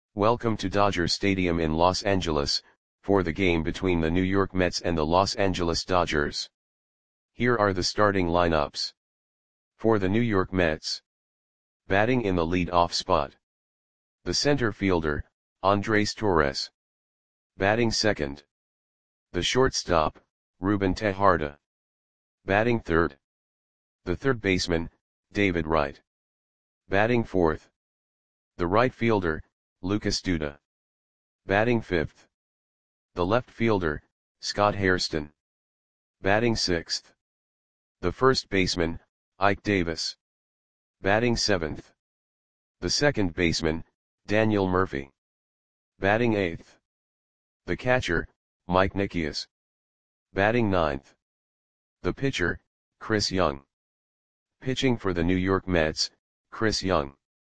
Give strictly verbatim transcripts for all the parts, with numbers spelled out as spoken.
Welcome to Dodger Stadium in Los Angeles, for the game between the New York Mets and the Los Angeles Dodgers. Here are the starting lineups. For the New York Mets. Batting in the lead-off spot. The center fielder, Andres Torres. Batting second. The shortstop, Ruben Tejada. Batting third. The third baseman, David Wright. Batting fourth. The right fielder, Lucas Duda. Batting fifth. The left fielder, Scott Hairston. Batting sixth. The first baseman, Ike Davis. Batting seventh. The second baseman, Daniel Murphy. Batting eighth. The catcher, Mike Nikias. Batting ninth. The pitcher, Chris Young. Pitching for the New York Mets, Chris Young.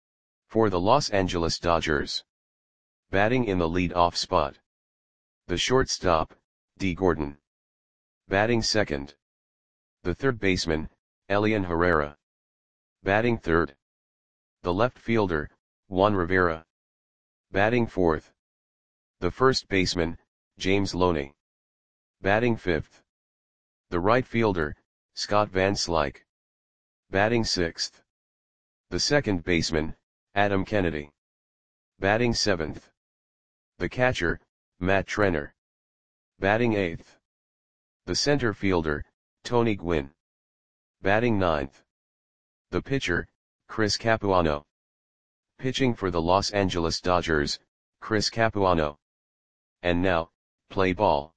For the Los Angeles Dodgers. Batting in the lead-off spot. The shortstop, Dee Gordon. Batting second. The third baseman, Elian Herrera. Batting third. The left fielder, Juan Rivera. Batting fourth. The first baseman, James Loney. Batting fifth. The right fielder, Scott Van Slyke. Batting sixth. The second baseman, Adam Kennedy. Batting seventh. The catcher, Matt Trenner. Batting eighth. The center fielder, Tony Gwynn. Batting ninth. The pitcher, Chris Capuano. Pitching for the Los Angeles Dodgers, Chris Capuano. And now, play ball.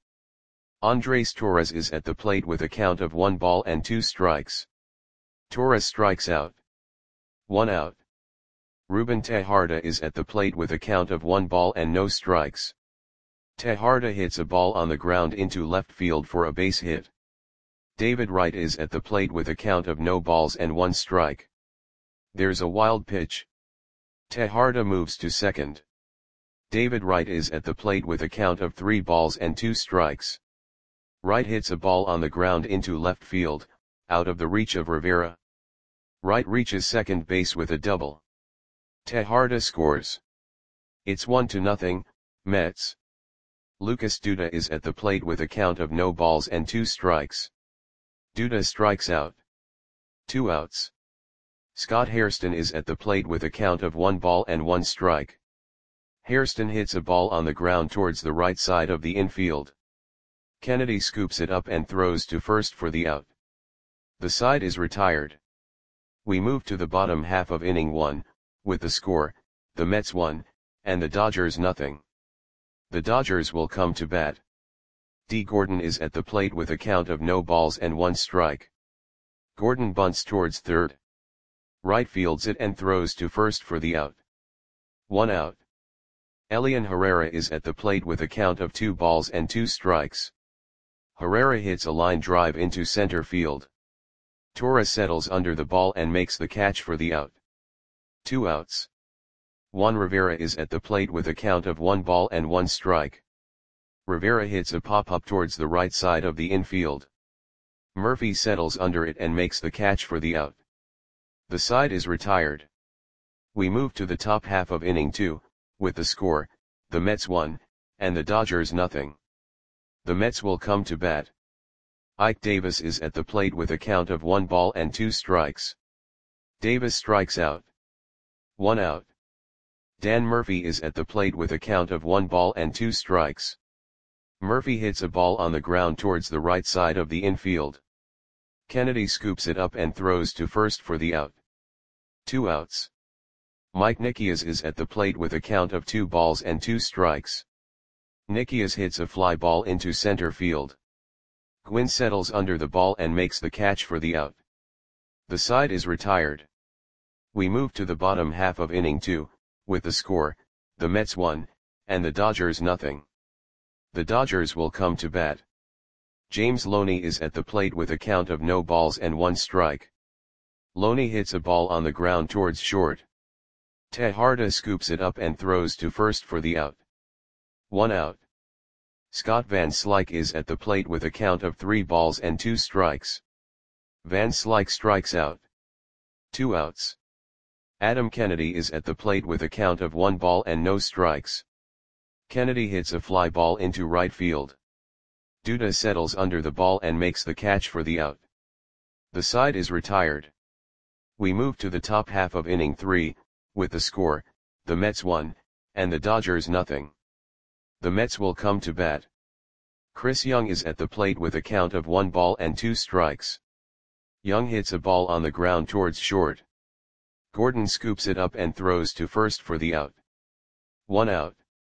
Andres Torres is at the plate with a count of one ball and two strikes. Torres strikes out. One out. Ruben Tejada is at the plate with a count of one ball and no strikes. Tejada hits a ball on the ground into left field for a base hit. David Wright is at the plate with a count of no balls and one strike. There's a wild pitch. Tejada moves to second. David Wright is at the plate with a count of three balls and two strikes. Wright hits a ball on the ground into left field, out of the reach of Rivera. Wright reaches second base with a double. Tejada scores. It's one to nothing, Mets. Lucas Duda is at the plate with a count of no balls and two strikes. Duda strikes out. Two outs. Scott Hairston is at the plate with a count of one ball and one strike. Hairston hits a ball on the ground towards the right side of the infield. Kennedy scoops it up and throws to first for the out. The side is retired. We move to the bottom half of inning one, with the score, the Mets one, and the Dodgers nothing. The Dodgers will come to bat. Dee Gordon is at the plate with a count of no balls and one strike. Gordon bunts towards third. Wright fields it and throws to first for the out. One out. Elian Herrera is at the plate with a count of two balls and two strikes. Herrera hits a line drive into center field. Torres settles under the ball and makes the catch for the out. Two outs. Juan Rivera is at the plate with a count of one ball and one strike. Rivera hits a pop-up towards the right side of the infield. Murphy settles under it and makes the catch for the out. The side is retired. We move to the top half of inning two, with the score, the Mets one, and the Dodgers nothing. The Mets will come to bat. Ike Davis is at the plate with a count of one ball and two strikes. Davis strikes out. One out. Dan Murphy is at the plate with a count of one ball and two strikes. Murphy hits a ball on the ground towards the right side of the infield. Kennedy scoops it up and throws to first for the out. Two outs. Mike Nikias is at the plate with a count of two balls and two strikes. Nikias hits a fly ball into center field. Gwynn settles under the ball and makes the catch for the out. The side is retired. We move to the bottom half of inning two, with the score, the Mets one, and the Dodgers nothing. The Dodgers will come to bat. James Loney is at the plate with a count of no balls and one strike. Loney hits a ball on the ground towards short. Tejada scoops it up and throws to first for the out. One out. Scott Van Slyke is at the plate with a count of three balls and two strikes. Van Slyke strikes out. Two outs. Adam Kennedy is at the plate with a count of one ball and no strikes. Kennedy hits a fly ball into right field. Duda settles under the ball and makes the catch for the out. The side is retired. We move to the top half of inning three, with the score, the Mets one, and the Dodgers nothing. The Mets will come to bat. Chris Young is at the plate with a count of one ball and two strikes. Young hits a ball on the ground towards short. Gordon scoops it up and throws to first for the out. One out.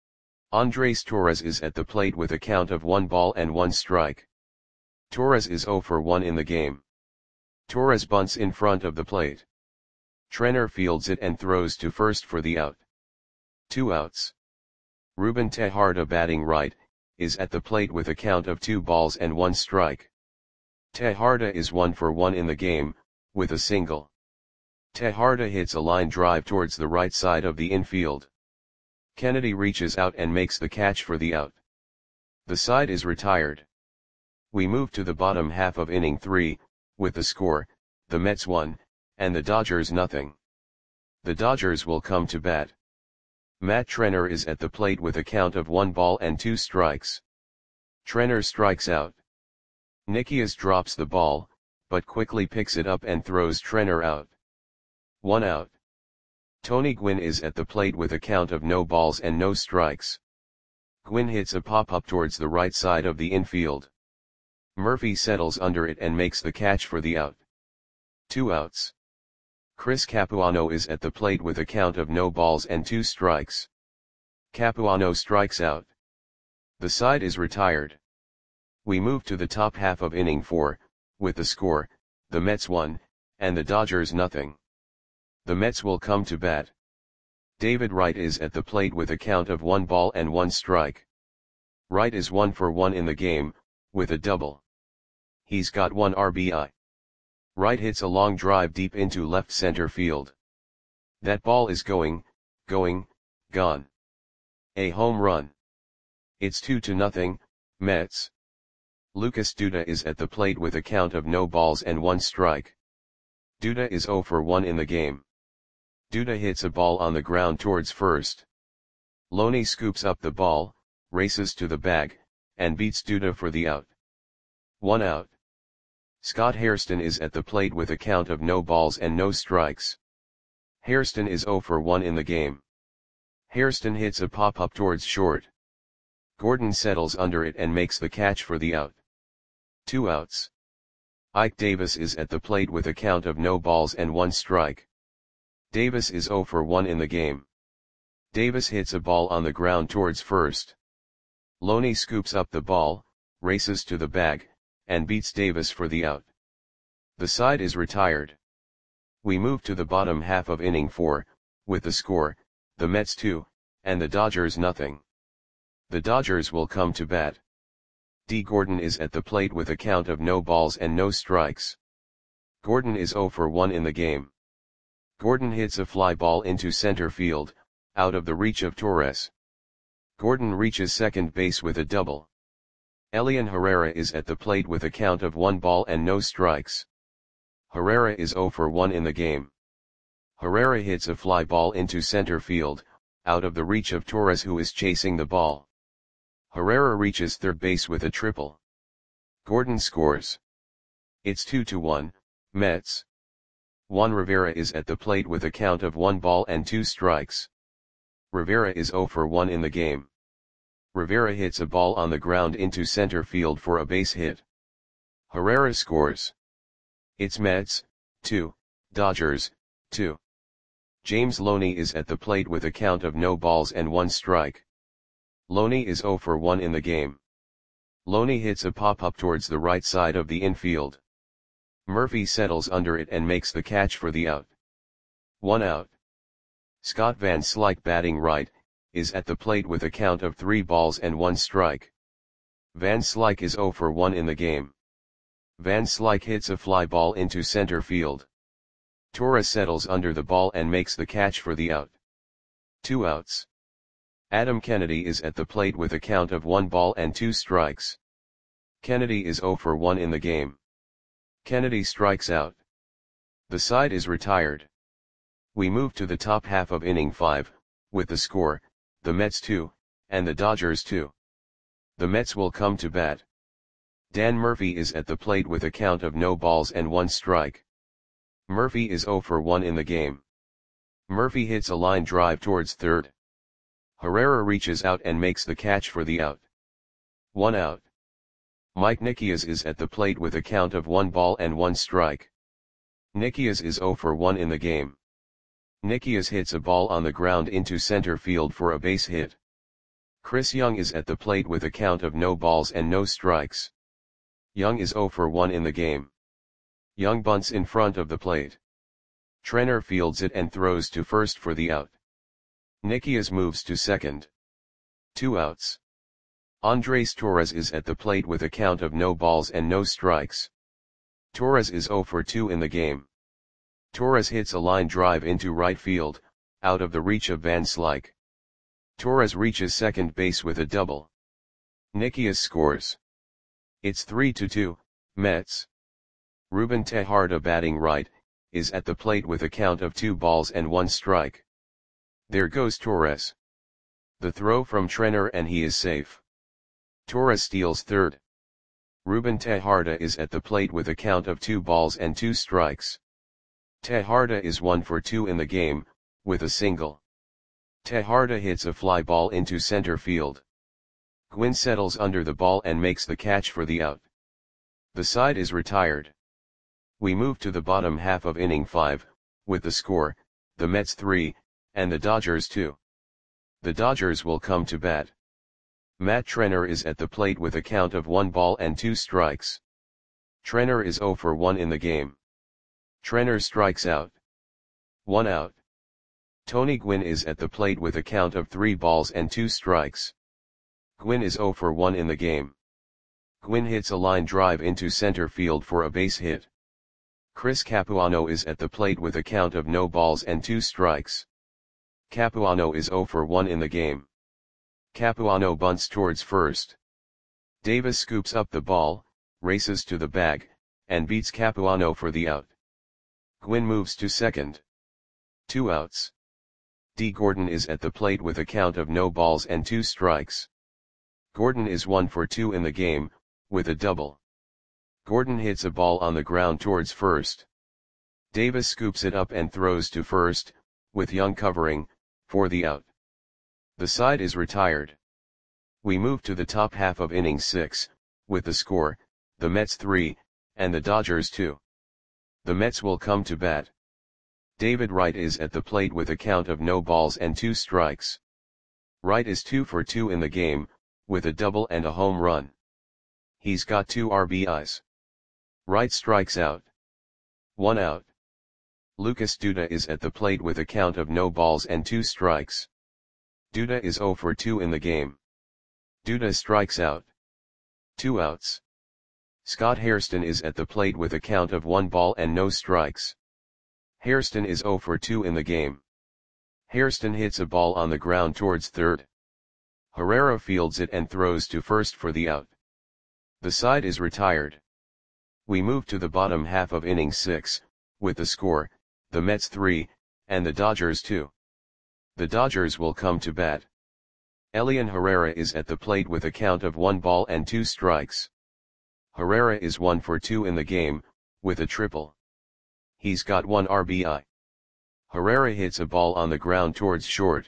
Andres Torres is at the plate with a count of one ball and one strike. Torres is zero for one in the game. Torres bunts in front of the plate. Trenner fields it and throws to first for the out. Two outs. Ruben Tejada, batting right, is at the plate with a count of two balls and one strike. Tejada is one for one in the game, with a single. Tejada hits a line drive towards the right side of the infield. Kennedy reaches out and makes the catch for the out. The side is retired. We move to the bottom half of inning three, with the score, the Mets one, and the Dodgers nothing. The Dodgers will come to bat. Matt Trenner is at the plate with a count of one ball and two strikes. Trenner strikes out. Nikias drops the ball, but quickly picks it up and throws Trenner out. One out. Tony Gwynn is at the plate with a count of no balls and no strikes. Gwynn hits a pop-up towards the right side of the infield. Murphy settles under it and makes the catch for the out. Two outs. Chris Capuano is at the plate with a count of no balls and two strikes. Capuano strikes out. The side is retired. We move to the top half of inning four, with the score, the Mets one, and the Dodgers nothing. The Mets will come to bat. David Wright is at the plate with a count of one ball and one strike. Wright is one for one in the game, with a double. He's got one R B I. Wright hits a long drive deep into left center field. That ball is going, going, gone. A home run. It's two to nothing, Mets. Lucas Duda is at the plate with a count of no balls and one strike. Duda is zero for one in the game. Duda hits a ball on the ground towards first. Loney scoops up the ball, races to the bag, and beats Duda for the out. One out. Scott Hairston is at the plate with a count of no balls and no strikes. Hairston is zero for one in the game. Hairston hits a pop-up towards short. Gordon settles under it and makes the catch for the out. Two outs. Ike Davis is at the plate with a count of no balls and one strike. Davis is zero for one in the game. Davis hits a ball on the ground towards first. Loney scoops up the ball, races to the bag, and beats Davis for the out. The side is retired. We move to the bottom half of inning four, with the score, the Mets two, and the Dodgers nothing. The Dodgers will come to bat. D. Gordon is at the plate with a count of no balls and no strikes. Gordon is zero for one in the game. Gordon hits a fly ball into center field, out of the reach of Torres. Gordon reaches second base with a double. Elian Herrera is at the plate with a count of one ball and no strikes. Herrera is zero for one in the game. Herrera hits a fly ball into center field, out of the reach of Torres, who is chasing the ball. Herrera reaches third base with a triple. Gordon scores. It's two to one, Mets. Juan Rivera is at the plate with a count of one ball and two strikes. Rivera is zero for one in the game. Rivera hits a ball on the ground into center field for a base hit. Herrera scores. It's Mets, two, Dodgers, two. James Loney is at the plate with a count of no balls and one strike. Loney is zero for one in the game. Loney hits a pop-up towards the right side of the infield. Murphy settles under it and makes the catch for the out. One out. Scott Van Slyke, batting right, is at the plate with a count of three balls and one strike. Van Slyke is zero for one in the game. Van Slyke hits a fly ball into center field. Torres settles under the ball and makes the catch for the out. Two outs. Adam Kennedy is at the plate with a count of one ball and two strikes. Kennedy is zero for one in the game. Kennedy strikes out. The side is retired. We move to the top half of inning five, with the score, the Mets two, and the Dodgers two. The Mets will come to bat. Dan Murphy is at the plate with a count of no balls and one strike. Murphy is oh for one in the game. Murphy hits a line drive towards third. Herrera reaches out and makes the catch for the out. One out. Mike Nikias is at the plate with a count of one ball and one strike. Nikias is oh for one in the game. Nikias hits a ball on the ground into center field for a base hit. Chris Young is at the plate with a count of no balls and no strikes. Young is oh for one in the game. Young bunts in front of the plate. Trenner fields it and throws to first for the out. Nikias moves to second. Two outs. Andres Torres is at the plate with a count of no balls and no strikes. Torres is oh for two in the game. Torres hits a line drive into right field, out of the reach of Van Slyke. Torres reaches second base with a double. Nikias scores. It's three to two, Mets. Ruben Tejada, batting right, is at the plate with a count of two balls and one strike. There goes Torres. The throw from Trenner and he is safe. Torres steals third. Ruben Tejada is at the plate with a count of two balls and two strikes. Tejada is one for two in the game, with a single. Tejada hits a fly ball into center field. Gwynn settles under the ball and makes the catch for the out. The side is retired. We move to the bottom half of inning five, with the score, the Mets three, and the Dodgers two. The Dodgers will come to bat. Matt Trenner is at the plate with a count of one ball and two strikes. Trenner is oh for one in the game. Trenner strikes out. One out. Tony Gwynn is at the plate with a count of three balls and two strikes. Gwynn is oh for one in the game. Gwynn hits a line drive into center field for a base hit. Chris Capuano is at the plate with a count of no balls and two strikes. Capuano is oh for one in the game. Capuano bunts towards first. Davis scoops up the ball, races to the bag, and beats Capuano for the out. Gwynn moves to second. Two outs. D. Gordon is at the plate with a count of no balls and two strikes. Gordon is one for two in the game, with a double. Gordon hits a ball on the ground towards first. Davis scoops it up and throws to first, with Young covering, for the out. The side is retired. We move to the top half of inning six, with the score, the Mets three, and the Dodgers two. The Mets will come to bat. David Wright is at the plate with a count of no balls and two strikes. Wright is two for two in the game, with a double and a home run. He's got two R B Is. Wright strikes out. One out. Lucas Duda is at the plate with a count of no balls and two strikes. Duda is oh for two in the game. Duda strikes out. Two outs. Scott Hairston is at the plate with a count of one ball and no strikes. Hairston is oh for two in the game. Hairston hits a ball on the ground towards third. Herrera fields it and throws to first for the out. The side is retired. We move to the bottom half of inning six, with the score, the Mets three, and the Dodgers two. The Dodgers will come to bat. Elian Herrera is at the plate with a count of one ball and two strikes. Herrera is one for two in the game, with a triple. He's got one R B I. Herrera hits a ball on the ground towards short.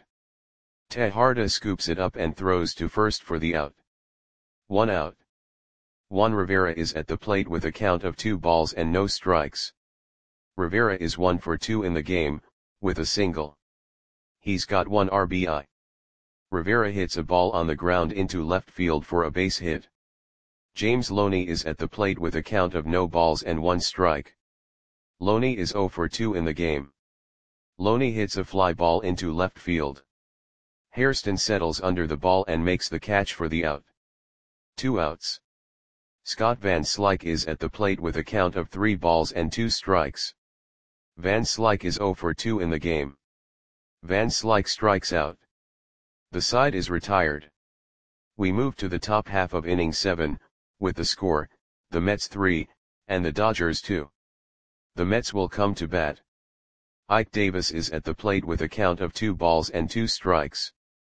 Tejada scoops it up and throws to first for the out. One out. Juan Rivera is at the plate with a count of two balls and no strikes. Rivera is one for two in the game, with a single. He's got one R B I. Rivera hits a ball on the ground into left field for a base hit. James Loney is at the plate with a count of no balls and one strike. Loney is oh for two in the game. Loney hits a fly ball into left field. Hairston settles under the ball and makes the catch for the out. Two outs. Scott Van Slyke is at the plate with a count of three balls and two strikes. Van Slyke is oh for two in the game. Van Slyke strikes out. The side is retired. We move to the top half of inning seven, with the score, the Mets three, and the Dodgers two. The Mets will come to bat. Ike Davis is at the plate with a count of two balls and two strikes.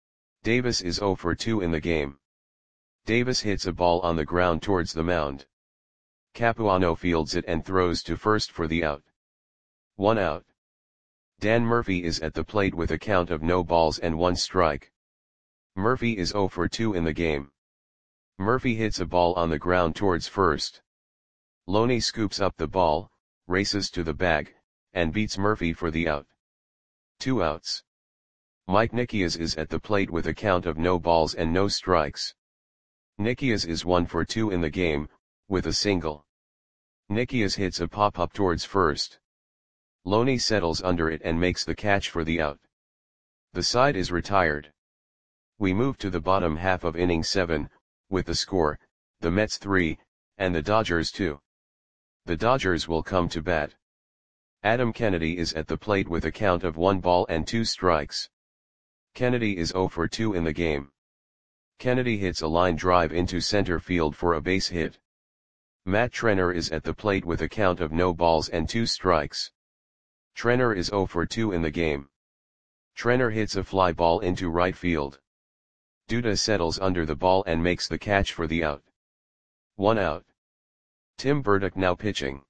Davis is zero for two in the game. Davis hits a ball on the ground towards the mound. Capuano fields it and throws to first for the out. One out. Dan Murphy is at the plate with a count of no balls and one strike. Murphy is zero for two in the game. Murphy hits a ball on the ground towards first. Loney scoops up the ball, races to the bag, and beats Murphy for the out. Two outs. Mike Nikias is at the plate with a count of no balls and no strikes. Nikias is one for two in the game, with a single. Nikias hits a pop-up towards first. Loney settles under it and makes the catch for the out. The side is retired. We move to the bottom half of inning seven, with the score, the Mets three, and the Dodgers two. The Dodgers will come to bat. Adam Kennedy is at the plate with a count of one ball and two strikes. Kennedy is zero for two in the game. Kennedy hits a line drive into center field for a base hit. Matt Trenner is at the plate with a count of no balls and two strikes. Trenner is zero for two in the game. Trenner hits a fly ball into right field. Duda settles under the ball and makes the catch for the out. One out. Tim Burdick now pitching.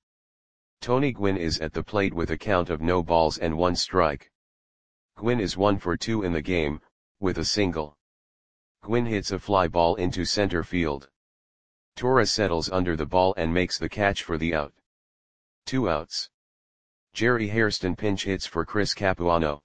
Tony Gwynn is at the plate with a count of no balls and one strike. Gwynn is one for two in the game, with a single. Gwynn hits a fly ball into center field. Torres settles under the ball and makes the catch for the out. Two outs. Jerry Hairston pinch hits for Chris Capuano.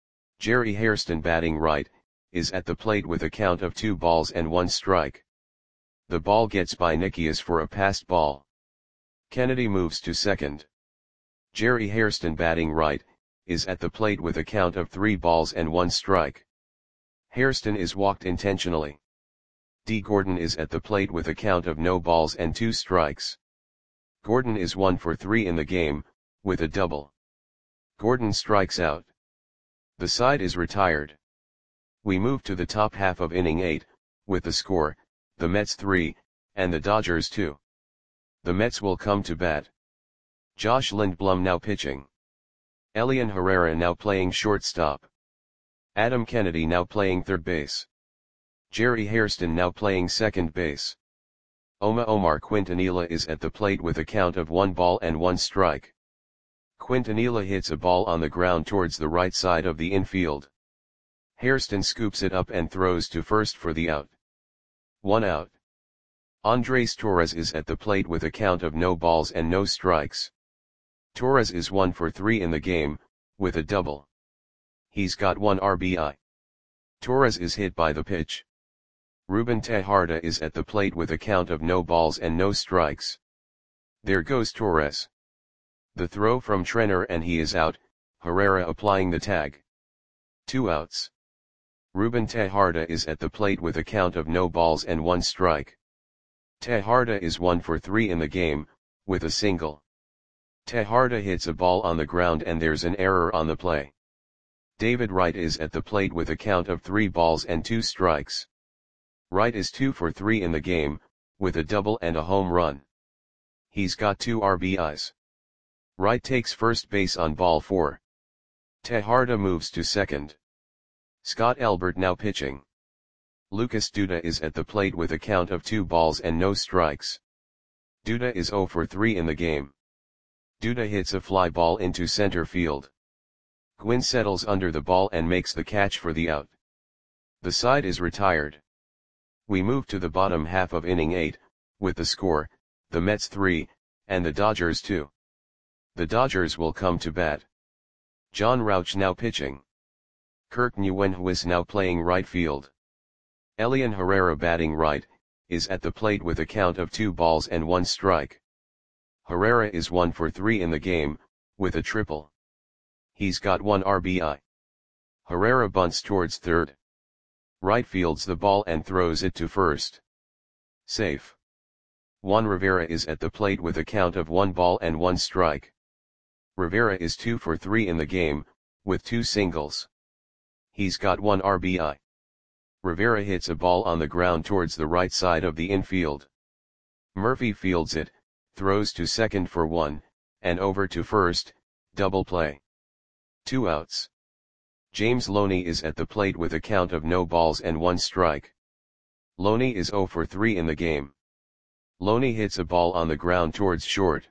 Jerry Hairston batting right, is at the plate with a count of two balls and one strike. The ball gets by Nikias for a passed ball. Kennedy moves to second. Jerry Hairston batting right, is at the plate with a count of three balls and one strike. Hairston is walked intentionally. D. Gordon is at the plate with a count of no balls and two strikes. Gordon is one for three in the game, with a double. Gordon strikes out. The side is retired. We move to the top half of inning eight, with the score, the Mets three, and the Dodgers two. The Mets will come to bat. Josh Lindblom now pitching. Elian Herrera now playing shortstop. Adam Kennedy now playing third base. Jerry Hairston now playing second base. Oma Omar Quintanilla is at the plate with a count of one ball and one strike. Quintanilla hits a ball on the ground towards the right side of the infield. Hairston scoops it up and throws to first for the out. One out. Andres Torres is at the plate with a count of no balls and no strikes. Torres is one for three in the game, with a double. He's got one R B I. Torres is hit by the pitch. Ruben Tejada is at the plate with a count of no balls and no strikes. There goes Torres. The throw from Trenner and he is out, Herrera applying the tag. Two outs. Ruben Tejada is at the plate with a count of no balls and one strike. Tejada is one for three in the game, with a single. Tejada hits a ball on the ground and there's an error on the play. David Wright is at the plate with a count of three balls and two strikes. Wright is two for three in the game, with a double and a home run. He's got two R B Is. Wright takes first base on ball four. Tejada moves to second. Scott Elbert now pitching. Lucas Duda is at the plate with a count of two balls and no strikes. Duda is zero for three in the game. Duda hits a fly ball into center field. Gwynn settles under the ball and makes the catch for the out. The side is retired. We move to the bottom half of inning eight, with the score, the Mets three, and the Dodgers two. The Dodgers will come to bat. John Rauch now pitching. Kirk Nguyenhuis now playing right field. Elian Herrera batting right, is at the plate with a count of two balls and one strike. Herrera is one for three in the game, with a triple. He's got one R B I. Herrera bunts towards third. Right fields the ball and throws it to first. Safe. Juan Rivera is at the plate with a count of one ball and one strike. Rivera is two for three in the game, with two singles. He's got one R B I. Rivera hits a ball on the ground towards the right side of the infield. Murphy fields it, throws to second for one, and over to first, double play. Two outs. James Loney is at the plate with a count of no balls and one strike. Loney is zero for three in the game. Loney hits a ball on the ground towards short.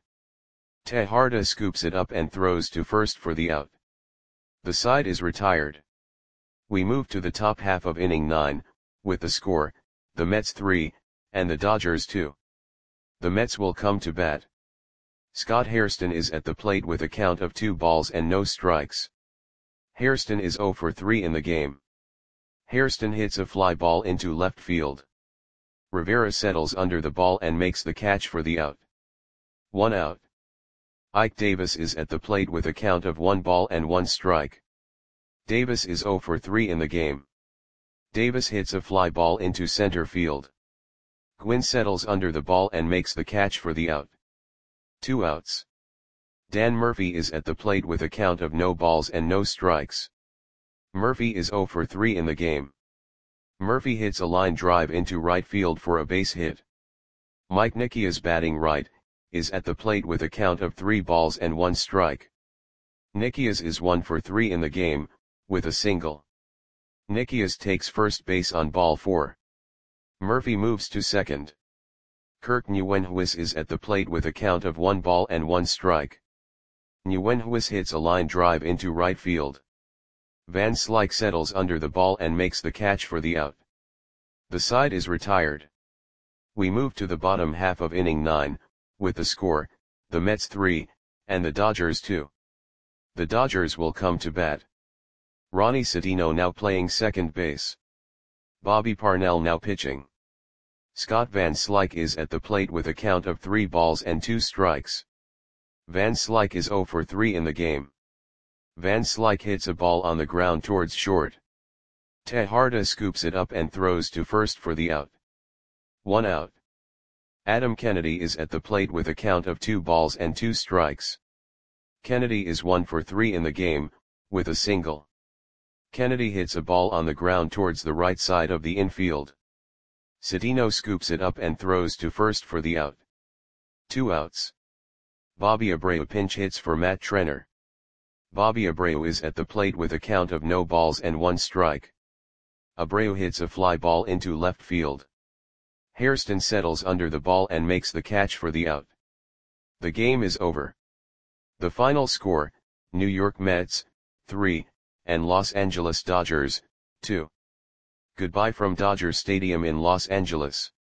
Tejada scoops it up and throws to first for the out. The side is retired. We move to the top half of inning nine, with the score, the Mets three, and the Dodgers two. The Mets will come to bat. Scott Hairston is at the plate with a count of two balls and no strikes. Hairston is zero for three in the game. Hairston hits a fly ball into left field. Rivera settles under the ball and makes the catch for the out. One out. Ike Davis is at the plate with a count of one ball and one strike. Davis is zero for three in the game. Davis hits a fly ball into center field. Gwynn settles under the ball and makes the catch for the out. Two outs. Dan Murphy is at the plate with a count of no balls and no strikes. Murphy is zero for three in the game. Murphy hits a line drive into right field for a base hit. Mike Nickias, batting right, is at the plate with a count of three balls and one strike. Nickias is one for three in the game, with a single. Nickias takes first base on ball four. Murphy moves to second. Kirk Nguyenhuis is at the plate with a count of one ball and one strike. Nguyenhuis hits a line drive into right field. Van Slyke settles under the ball and makes the catch for the out. The side is retired. We move to the bottom half of inning nine, with the score, the Mets three, and the Dodgers two. The Dodgers will come to bat. Ronnie Sedino now playing second base. Bobby Parnell now pitching. Scott Van Slyke is at the plate with a count of three balls and two strikes. Van Slyke is zero for three in the game. Van Slyke hits a ball on the ground towards short. Tejada scoops it up and throws to first for the out. One out. Adam Kennedy is at the plate with a count of two balls and two strikes. Kennedy is one for three in the game, with a single. Kennedy hits a ball on the ground towards the right side of the infield. Sedino scoops it up and throws to first for the out. Two outs. Bobby Abreu pinch hits for Matt Trenner. Bobby Abreu is at the plate with a count of no balls and one strike. Abreu hits a fly ball into left field. Hairston settles under the ball and makes the catch for the out. The game is over. The final score, New York Mets, three, and Los Angeles Dodgers, two. Goodbye from Dodger Stadium in Los Angeles.